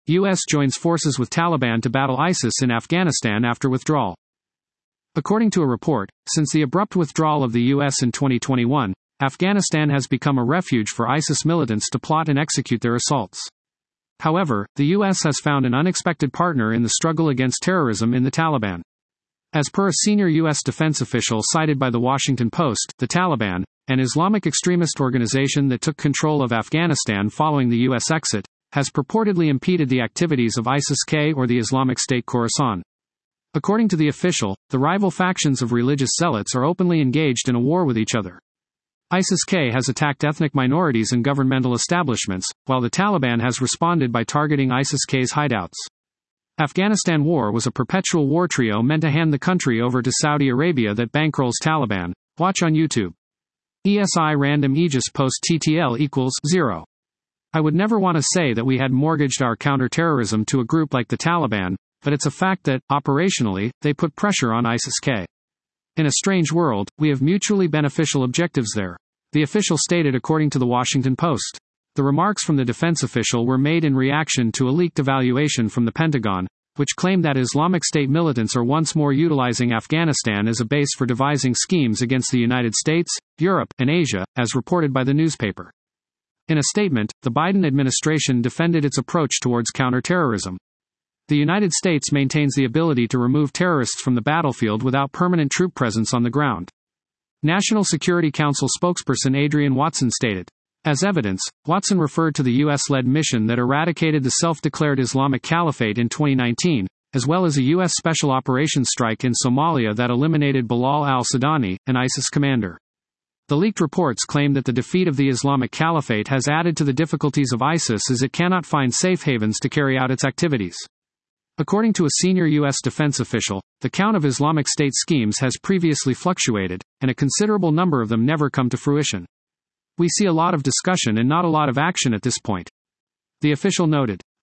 U.S. joins forces with Taliban to battle ISIS in Afghanistan after withdrawal. According to a report, since the abrupt withdrawal of the U.S. in 2021, Afghanistan has become a refuge for ISIS militants to plot and execute their assaults. However, the U.S. has found an unexpected partner in the struggle against terrorism in the Taliban. As per a senior U.S. defense official cited by The Washington Post, the Taliban, an Islamic extremist organization that took control of Afghanistan following the U.S. exit, has purportedly impeded the activities of ISIS-K or the Islamic State Khorasan. According to the official, the rival factions of religious zealots are openly engaged in a war with each other. ISIS-K has attacked ethnic minorities and governmental establishments, while the Taliban has responded by targeting ISIS-K's hideouts. Afghanistan war was a perpetual war trio meant to hand the country over to Saudi Arabia that bankrolls Taliban. Watch on YouTube. ESI random Aegis post TTL equals 0. I would never want to say that we had mortgaged our counter-terrorism to a group like the Taliban, but it's a fact that, operationally, they put pressure on ISIS-K. In a strange world, we have mutually beneficial objectives there. The official stated according to The Washington Post. The remarks from the defense official were made in reaction to a leaked evaluation from the Pentagon, which claimed that Islamic State militants are once more utilizing Afghanistan as a base for devising schemes against the United States, Europe, and Asia, as reported by the newspaper. In a statement, the Biden administration defended its approach towards counterterrorism. The United States maintains the ability to remove terrorists from the battlefield without permanent troop presence on the ground. National Security Council spokesperson Adrian Watson stated. As evidence, Watson referred to the U.S.-led mission that eradicated the self-declared Islamic Caliphate in 2019, as well as a U.S. special operations strike in Somalia that eliminated Bilal al-Sudani, an ISIS commander. The leaked reports claim that the defeat of the Islamic Caliphate has added to the difficulties of ISIS as it cannot find safe havens to carry out its activities. According to a senior U.S. defense official, the count of Islamic State schemes has previously fluctuated, and a considerable number of them never come to fruition. We see a lot of discussion and not a lot of action at this point. The official noted.